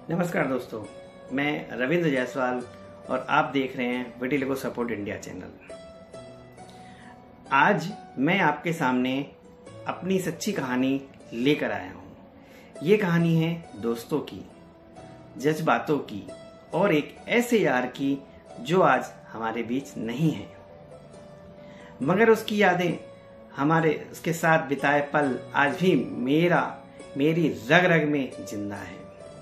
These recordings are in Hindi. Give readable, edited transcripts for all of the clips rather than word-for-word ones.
नमस्कार दोस्तों, मैं रविंद्र जायसवाल और आप देख रहे हैं विटिलिगो सपोर्ट इंडिया चैनल। आज मैं आपके सामने अपनी सच्ची कहानी लेकर आया हूँ। ये कहानी है दोस्तों की, जज्बातों की और एक ऐसे यार की जो आज हमारे बीच नहीं है, मगर उसकी यादें, हमारे उसके साथ बिताए पल आज भी मेरी रग रग में जिंदा है।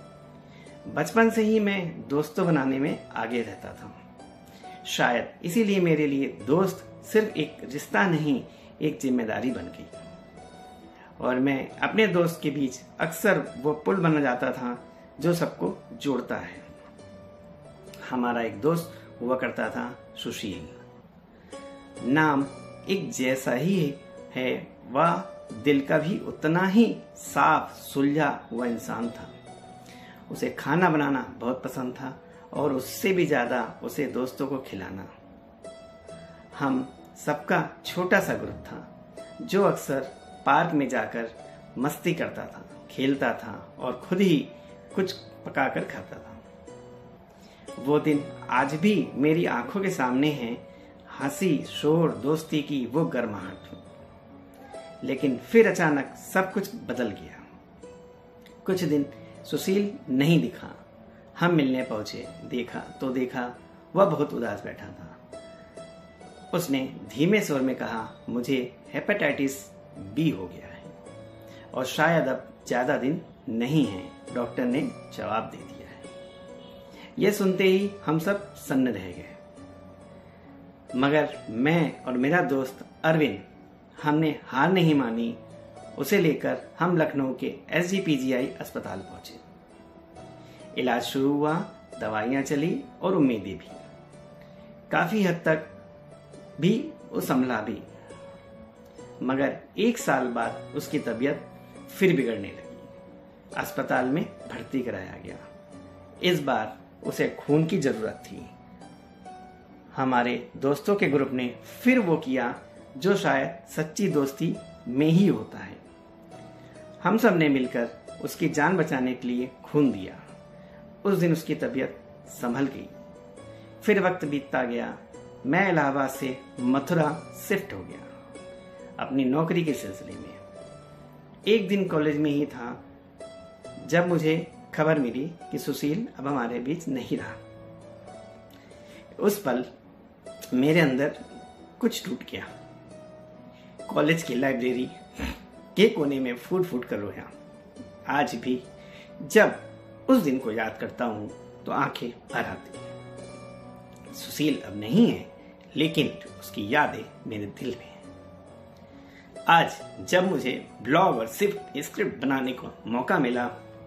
बचपन से ही मैं दोस्तों बनाने में आगे रहता था। शायद इसीलिए मेरे लिए दोस्त सिर्फ एक रिश्ता नहीं, एक जिम्मेदारी बन गई। और मैं अपने दोस्त के बीच अक्सर वो पुल बन जाता था जो सबको जोड़ता है। हमारा एक दोस्त हुआ करता था सुशील। नाम एक जैसा ही है, वह दिल का भी उतना ही साफ सुलझा हुआ इंसान था। उसे खाना बनाना बहुत पसंद था और उससे भी ज्यादा उसे दोस्तों को खिलाना। हम सबका छोटा सा ग्रुप था जो अक्सर पार्क में जाकर मस्ती करता था, खेलता था और खुद ही कुछ पकाकर खाता था। वो दिन आज भी मेरी आंखों के सामने है, हंसी, शोर, दोस्ती की वो गर्माहट। लेकिन फिर अचानक सब कुछ बदल गया। कुछ दिन सुशील नहीं दिखा। हम मिलने पहुंचे, देखा वह बहुत उदास बैठा था। उसने धीमे स्वर में कहा, मुझे हेपेटाइटिस बी हो गया है और शायद अब ज्यादा दिन नहीं है, डॉक्टर ने जवाब दे दिया है। यह सुनते ही हम सब सन्न रह गए, मगर मैं और मेरा दोस्त अरविंद, हमने हार नहीं मानी। उसे लेकर हम लखनऊ के SGPGI अस्पताल पहुंचे। इलाज शुरू हुआ, दवाइयां चली और उम्मीदें भी। काफी हद तक भी वो संभला भी, मगर 1 साल बाद उसकी तबीयत फिर बिगड़ने लगी। अस्पताल में भर्ती कराया गया। इस बार उसे खून की जरूरत थी। हमारे दोस्तों के ग्रुप ने फिर वो किया जो शायद सच्ची दोस्ती में ही होता है। हम सब ने मिलकर उसकी जान बचाने के लिए खून दिया। उस दिन उसकी तबीयत संभल गई। फिर वक्त बीतता गया। मैं इलाहाबाद से मथुरा शिफ्ट हो गया अपनी नौकरी के सिलसिले में। एक दिन कॉलेज में ही था जब मुझे खबर मिली कि सुशील अब हमारे बीच नहीं रहा। उस पल मेरे अंदर कुछ टूट गया। कॉलेज की लाइब्रेरी के कोने में फूट कर रोया। आज भी जब उस दिन को याद करता हूं तो आंखें भर आती हैं। सुशील अब नहीं है, लेकिन उसकी यादें मेरे दिल में हैं। आज जब मुझे ब्लॉग और सिर्फ स्क्रिप्ट बनाने को मौका मिला,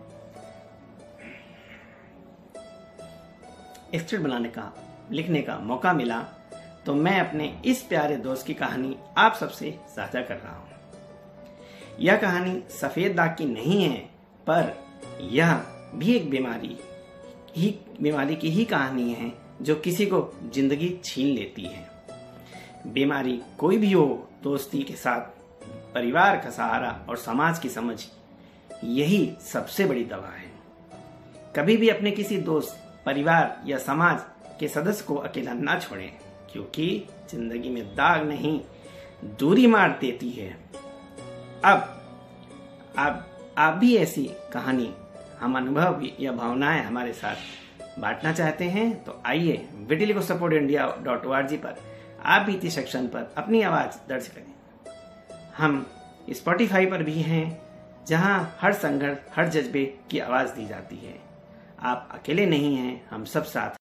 लिखने का मौका मिला, तो मैं अपने इस प्यारे दोस्त की कहानी आप सबसे साझा कर रहा हूं। यह कहानी सफेद दाग की नहीं है, पर यह भी एक बीमारी की ही कहानी है जो किसी को जिंदगी छीन लेती है। बीमारी कोई भी हो, दोस्ती के साथ परिवार का सहारा और समाज की समझ, यही सबसे बड़ी दवा है। कभी भी अपने किसी दोस्त, परिवार या समाज के सदस्य को अकेला ना छोड़ें, क्योंकि जिंदगी में दाग नहीं, दूरी मार देती है। अब आप भी ऐसी कहानी, हम अनुभव या भावनाएं हमारे साथ बांटना चाहते हैं तो आइए vitiligoSupportIndia.org पर आप बीती सेक्शन पर अपनी आवाज दर्ज करें। हम Spotify पर भी हैं, जहां हर संघर्ष, हर जज्बे की आवाज दी जाती है। आप अकेले नहीं हैं, हम सब साथ